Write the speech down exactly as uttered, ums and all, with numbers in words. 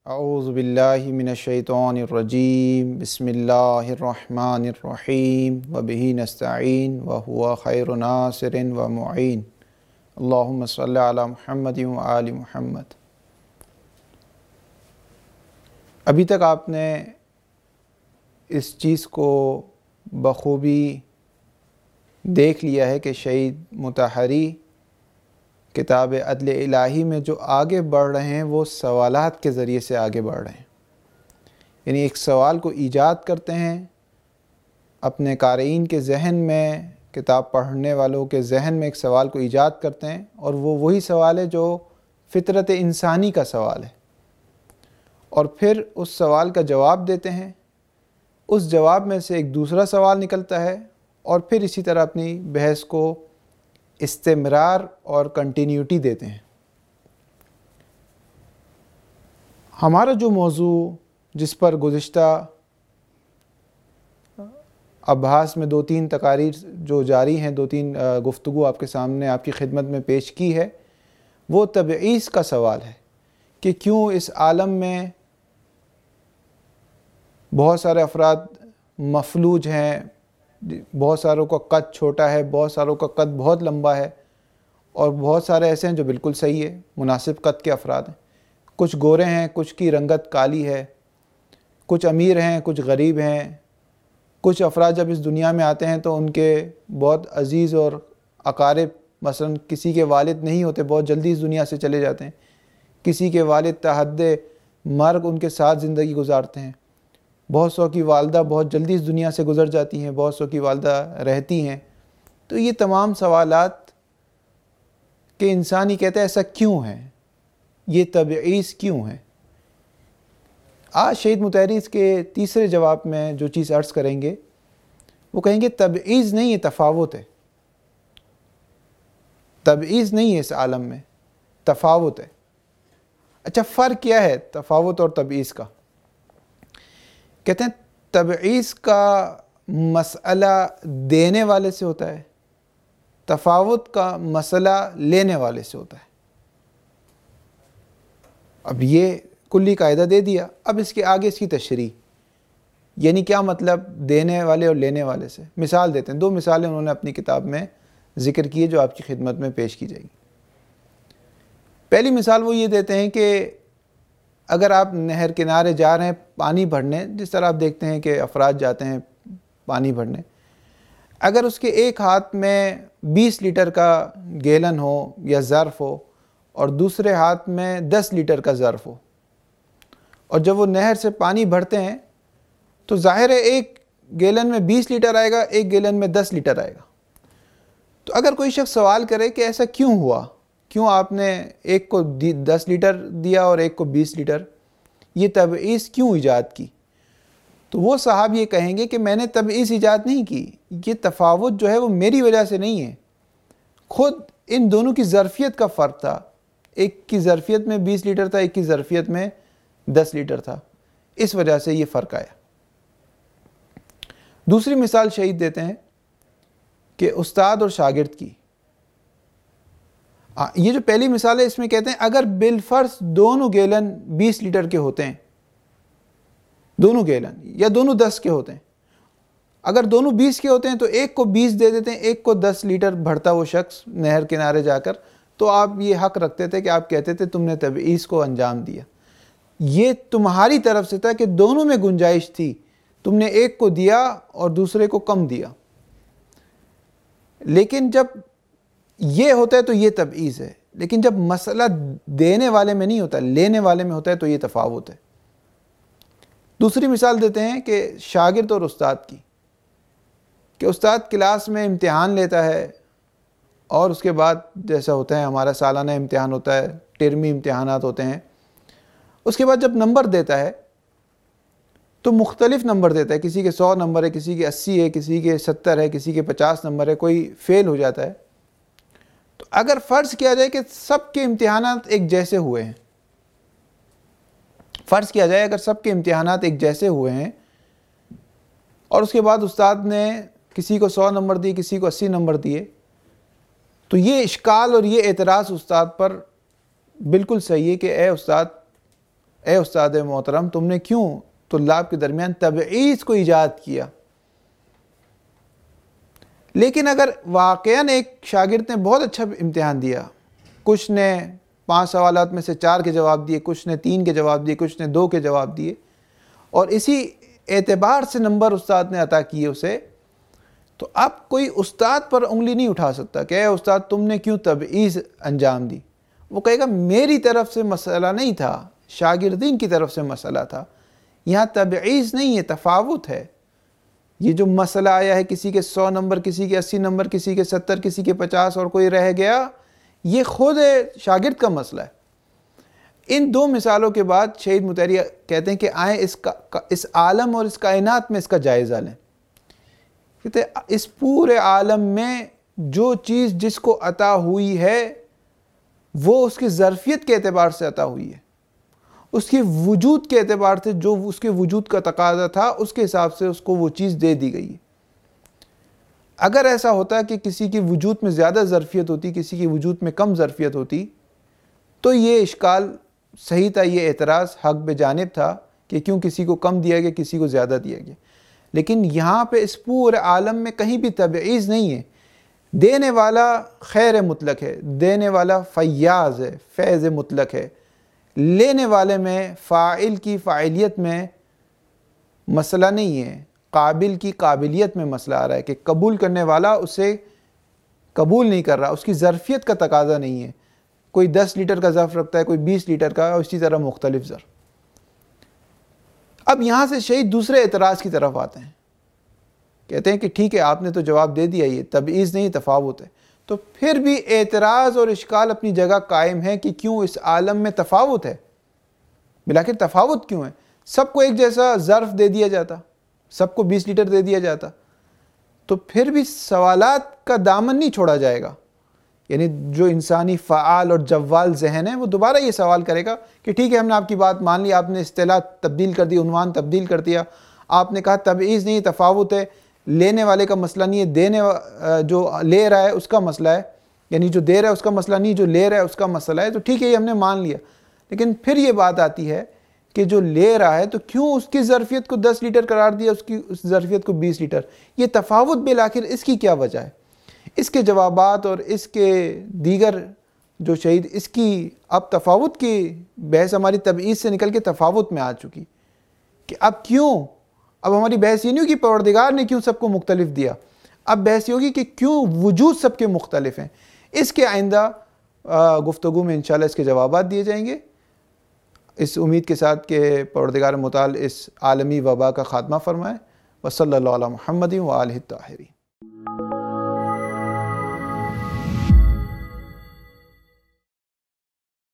اعوذ باللہ من الشیطان الرجیم بسم اللہ الرحمن الرحیم وبہ نستعین وہو خیر ناصر ومعین اللہم صلی علی محمد وآل محمد۔ ابھی تک آپ نے اس چیز کو بخوبی دیکھ لیا ہے کہ شہید مطہری کتاب عدل الہی میں جو آگے بڑھ رہے ہیں وہ سوالات کے ذریعے سے آگے بڑھ رہے ہیں، یعنی ایک سوال کو ایجاد کرتے ہیں اپنے قارئین کے ذہن میں، کتاب پڑھنے والوں کے ذہن میں ایک سوال کو ایجاد کرتے ہیں، اور وہ وہی سوال ہے جو فطرت انسانی کا سوال ہے، اور پھر اس سوال کا جواب دیتے ہیں۔ اس جواب میں سے ایک دوسرا سوال نکلتا ہے، اور پھر اسی طرح اپنی بحث کو استمرار اور کنٹینیوٹی دیتے ہیں۔ ہمارا جو موضوع جس پر گزشتہ ابحاث میں دو تین تقاریر جو جاری ہیں، دو تین گفتگو آپ کے سامنے آپ کی خدمت میں پیش کی ہے، وہ تبعیض کا سوال ہے کہ کیوں اس عالم میں بہت سارے افراد مفلوج ہیں، بہت ساروں کا قد چھوٹا ہے، بہت ساروں کا قد بہت لمبا ہے، اور بہت سارے ایسے ہیں جو بالکل صحیح ہے، مناسب قد کے افراد ہیں۔ کچھ گورے ہیں، کچھ کی رنگت کالی ہے، کچھ امیر ہیں، کچھ غریب ہیں۔ کچھ افراد جب اس دنیا میں آتے ہیں تو ان کے بہت عزیز اور اقارب، مثلا کسی کے والد نہیں ہوتے، بہت جلدی اس دنیا سے چلے جاتے ہیں، کسی کے والد تحد مرگ ان کے ساتھ زندگی گزارتے ہیں، بہت سو کی والدہ بہت جلدی اس دنیا سے گزر جاتی ہیں، بہت سو کی والدہ رہتی ہیں۔ تو یہ تمام سوالات کہ انسان ہی کہتا ہے ایسا کیوں ہے، یہ تبعیض کیوں ہے؟ آج شہید مطہری کے تیسرے جواب میں جو چیز عرض کریں گے وہ کہیں گے تبعیض نہیں، یہ تفاوت ہے۔ تبعیض نہیں ہے اس عالم میں، تفاوت ہے۔ اچھا، فرق کیا ہے تفاوت اور تبعیض کا؟ کہتے ہیں تبعیض کا مسئلہ دینے والے سے ہوتا ہے، تفاوت کا مسئلہ لینے والے سے ہوتا ہے۔ اب یہ کلی قاعدہ دے دیا، اب اس کے آگے اس کی تشریح، یعنی کیا مطلب دینے والے اور لینے والے سے؟ مثال دیتے ہیں، دو مثالیں انہوں نے اپنی کتاب میں ذکر کی ہے جو آپ کی خدمت میں پیش کی جائے گی۔ پہلی مثال وہ یہ دیتے ہیں کہ اگر آپ نہر کنارے جا رہے ہیں پانی بھرنے، جس طرح آپ دیکھتے ہیں کہ افراد جاتے ہیں پانی بھرنے، اگر اس کے ایک ہاتھ میں بیس لیٹر کا گیلن ہو یا ظرف ہو اور دوسرے ہاتھ میں دس لیٹر کا ظرف ہو، اور جب وہ نہر سے پانی بھرتے ہیں تو ظاہر ہے ایک گیلن میں بیس لیٹر آئے گا، ایک گیلن میں دس لیٹر آئے گا۔ تو اگر کوئی شخص سوال کرے کہ ایسا کیوں ہوا، کیوں آپ نے ایک کو دس لیٹر دیا اور ایک کو بیس لیٹر، یہ تبعیض کیوں ایجاد کی؟ تو وہ صاحب یہ کہیں گے کہ میں نے تبعیض ایجاد نہیں کی، یہ تفاوت جو ہے وہ میری وجہ سے نہیں ہے، خود ان دونوں کی ظرفیت کا فرق تھا، ایک کی ظرفیت میں بیس لیٹر تھا، ایک کی ظرفیت میں دس لیٹر تھا، اس وجہ سے یہ فرق آیا۔ دوسری مثال شہید دیتے ہیں کہ استاد اور شاگرد کی۔ یہ جو پہلی مثال ہے اس میں کہتے ہیں اگر بالفرض دونوں گیلن بیس لیٹر کے ہوتے ہیں، دونوں گیلن یا دونوں دس کے ہوتے ہیں، اگر دونوں بیس کے ہوتے ہیں تو ایک کو بیس دے دیتے ہیں، ایک کو دس لیٹر بھرتا وہ شخص نہر کنارے جا کر، تو آپ یہ حق رکھتے تھے کہ آپ کہتے تھے تم نے تبعیض کو انجام دیا۔ یہ تمہاری طرف سے تھا کہ دونوں میں گنجائش تھی، تم نے ایک کو دیا اور دوسرے کو کم دیا۔ لیکن جب یہ ہوتا ہے تو یہ تبعیض ہے، لیکن جب مسئلہ دینے والے میں نہیں ہوتا، لینے والے میں ہوتا ہے تو یہ تفاوت ہے۔ دوسری مثال دیتے ہیں کہ شاگرد اور استاد کی، کہ استاد کلاس میں امتحان لیتا ہے اور اس کے بعد جیسا ہوتا ہے ہمارا سالانہ امتحان ہوتا ہے، ٹرمی امتحانات ہوتے ہیں، اس کے بعد جب نمبر دیتا ہے تو مختلف نمبر دیتا ہے، کسی کے سو نمبر ہے، کسی کے اسی ہے، کسی کے ستر ہے، کسی کے پچاس نمبر ہے، کوئی فیل ہو جاتا ہے۔ تو اگر فرض کیا جائے کہ سب کے امتحانات ایک جیسے ہوئے ہیں، فرض کیا جائے اگر سب کے امتحانات ایک جیسے ہوئے ہیں اور اس کے بعد استاد نے کسی کو سو نمبر دیے، کسی کو اسی نمبر دیے، تو یہ اشکال اور یہ اعتراض استاد پر بالکل صحیح ہے کہ اے استاد، اے استاد محترم تم نے کیوں طلاب کے درمیان تبعیض کو ایجاد کیا؟ لیکن اگر واقعاً ایک شاگرد نے بہت اچھا امتحان دیا، کچھ نے پانچ سوالات میں سے چار کے جواب دیے، کچھ نے تین کے جواب دیے، کچھ نے دو کے جواب دیے، اور اسی اعتبار سے نمبر استاد نے عطا کیے اسے، تو اب کوئی استاد پر انگلی نہیں اٹھا سکتا کہ اے استاد تم نے کیوں تبعیض انجام دی۔ وہ کہے گا میری طرف سے مسئلہ نہیں تھا، شاگردین کی طرف سے مسئلہ تھا، یہاں تبعیض نہیں ہے، تفاوت ہے۔ یہ جو مسئلہ آیا ہے کسی کے سو نمبر، کسی کے اسی نمبر، کسی کے ستر، کسی کے پچاس اور کوئی رہ گیا، یہ خود شاگرد کا مسئلہ ہے۔ ان دو مثالوں کے بعد شہید مطہری کہتے ہیں کہ آئیں اس کا اس عالم اور اس کائنات میں اس کا جائزہ لیں۔ کہتے ہیں اس پورے عالم میں جو چیز جس کو عطا ہوئی ہے وہ اس کی ظرفیت کے اعتبار سے عطا ہوئی ہے، اس کے وجود کے اعتبار سے جو اس کے وجود کا تقاضا تھا اس کے حساب سے اس کو وہ چیز دے دی گئی ہے۔ اگر ایسا ہوتا کہ کسی کی وجود میں زیادہ ظرفیت ہوتی، کسی کی وجود میں کم ظرفیت ہوتی، تو یہ اشکال صحیح تھا، یہ اعتراض حق بے جانب تھا کہ کیوں کسی کو کم دیا گیا، کسی کو زیادہ دیا گیا۔ لیکن یہاں پہ اس پورے عالم میں کہیں بھی تبعیض نہیں ہے، دینے والا خیر مطلق ہے، دینے والا فیاض ہے، فیض مطلق ہے، لینے والے میں فاعل کی فاعلیت میں مسئلہ نہیں ہے، قابل کی قابلیت میں مسئلہ آ رہا ہے کہ قبول کرنے والا اسے قبول نہیں کر رہا، اس کی ظرفیت کا تقاضا نہیں ہے، کوئی دس لیٹر کا ظرف رکھتا ہے، کوئی بیس لیٹر کا، اور اسی طرح مختلف ظرف۔ اب یہاں سے شہید دوسرے اعتراض کی طرف آتے ہیں، کہتے ہیں کہ ٹھیک ہے آپ نے تو جواب دے دیا، یہ تبعیض نہیں تفاوت ہے، تو پھر بھی اعتراض اور اشکال اپنی جگہ قائم ہے کہ کیوں اس عالم میں تفاوت ہے، بلاخر تفاوت کیوں ہے؟ سب کو ایک جیسا ظرف دے دیا جاتا، سب کو بیس لیٹر دے دیا جاتا، تو پھر بھی سوالات کا دامن نہیں چھوڑا جائے گا۔ یعنی جو انسانی فعال اور جوال ذہن ہے وہ دوبارہ یہ سوال کرے گا کہ ٹھیک ہے ہم نے آپ کی بات مان لی، آپ نے اصطلاح تبدیل کر دی، عنوان تبدیل کر دیا، آپ نے کہا تبعیض نہیں تفاوت ہے، لینے والے کا مسئلہ نہیں ہے، دینے جو لے رہا ہے اس کا مسئلہ ہے، یعنی جو دے رہا ہے اس کا مسئلہ نہیں، جو لے رہا ہے اس کا مسئلہ ہے، تو ٹھیک ہے یہ ہم نے مان لیا۔ لیکن پھر یہ بات آتی ہے کہ جو لے رہا ہے تو کیوں اس کی ظرفیت کو دس لیٹر قرار دیا، اس کی اس ظرفیت کو بیس لیٹر؟ یہ تفاوت بالآخر اس کی کیا وجہ ہے؟ اس کے جوابات اور اس کے دیگر جو شہید اس کی اب تفاوت کی بحث ہماری تبعیض سے نکل کے تفاوت میں آ چکی کہ اب کیوں، اب ہماری بحث یہ نہیں ہوگی پروردگار نے کیوں سب کو مختلف دیا، اب بحث یہ ہوگی کہ کیوں وجود سب کے مختلف ہیں۔ اس کے آئندہ گفتگو میں انشاءاللہ اس کے جوابات دیے جائیں گے، اس امید کے ساتھ کہ پروردگار متعال اس عالمی وبا کا خاتمہ فرمائے۔ وصلی اللہ علی محمد و آلہ الطاہرین۔